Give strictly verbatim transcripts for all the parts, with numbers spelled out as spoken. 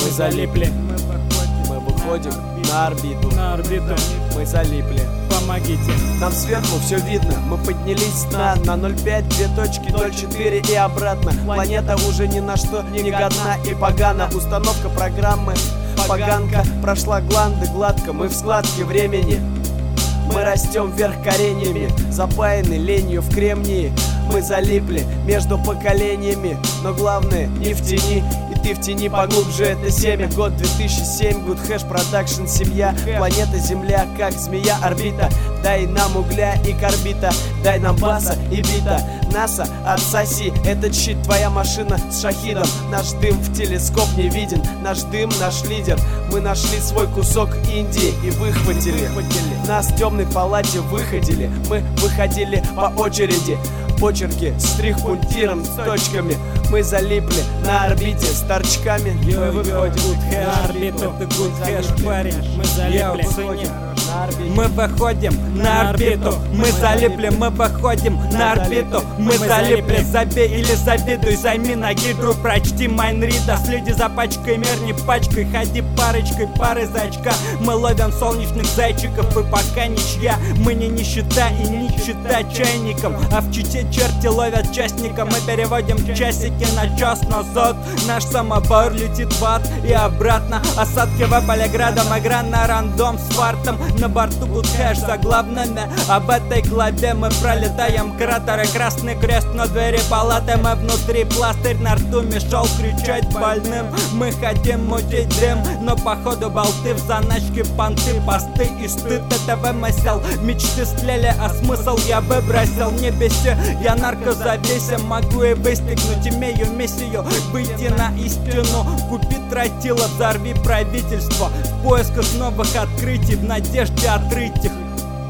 Мы залипли. Мы выходим на орбиту. На орбиту. Мы залипли. Помогите. Нам сверху все видно. Мы поднялись на на ноль пять, две точки, ноль четыре и обратно. Планета уже ни на что не годна и погана. Установка программы поганка. Прошла гланды гладко. Мы в складке времени. Мы растем вверх кореньями, запаяны ленью в кремнии. Мы залипли между поколениями, но главное не в тени. И ты в тени поглубже, это семя. Год две тысячи семь, Good Hash Production, семья. Планета Земля, как змея, орбита. Дай нам угля и карбита, дай нам баса и бита. НАСА, отсоси, этот щит, твоя машина с шахидом. Наш дым в телескоп не виден, наш дым, наш лидер. Мы нашли свой кусок Индии и выхватили. Нас в темной палате выходили, мы выходили по очереди. Почерки с штрих-пунктиром, с точками. Мы залипли на орбите с торчками. Мы выходим на орбиту. Это Good Hash, парень. Мы залипли. Мы выходим на орбиту. Мы залипли, мы выходим на орбиту. Мы залипли, забей или завидуй. Займи на гидру, прочти Майнрида. Следи за пачкой, мер не пачкой. Ходи парочкой, пары зачка. Мы ловим солнечных зайчиков и пока ничья. Мы не нищета и не чита чайником. А в Чите черти ловят частника. Мы переводим часики на час назад. Наш самобор летит в ад и обратно. Осадки в Полиградом, игра на рандом с фартом. На борту Good Hash заглавными. Об этой главе мы пролетаем кратеры. Красный крест на двери палаты. Мы внутри, пластырь на рту мешал кричать больным. Мы хотим мутить дым, но походу болты в заначке, понты, посты и стыд. Это вымысел, мечты стлели, а смысл я выбросил. Не беси, я наркозависим. Могу и выстигнуть, имею миссию выйти на истину. Купи тротила, взорви правительство. В поисках новых открытий, в надежде отрыть их.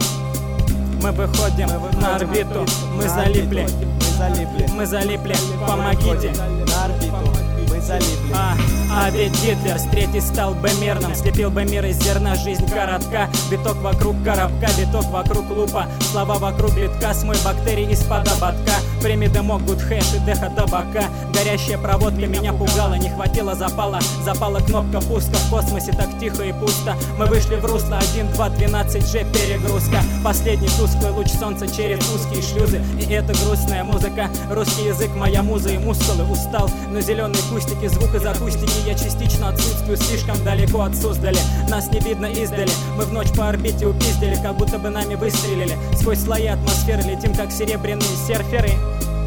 Мы выходим на орбиту. Мы залипли. Мы залипли. Мы залипли. Помогите. На орбиту. Мы залипли. А, а ведь Гитлер с третий стал бы мирным. Слепил бы мир из зерна, жизнь коротка. Виток вокруг коробка, виток вокруг лупа. Слова вокруг битка, смой бактерий из-под ободка. Прими дымок, Good Hash и дыха табака. Горящая проводка меня пугала, не хватило запала. Запала кнопка пуска, в космосе так тихо и пусто. Мы вышли в русло, один, два, двенадцать же перегрузка. Последний тусклый луч солнца через узкие шлюзы. И это грустная музыка, русский язык, моя муза и мускулы. Устал, но зеленые кустики, звук из акустики. Я частично отсутствую, слишком далеко от Суздаля. Нас не видно издали, мы в ночь по орбите упиздили. Как будто бы нами выстрелили. Сквозь слои атмосферы летим, как серебряные серферы.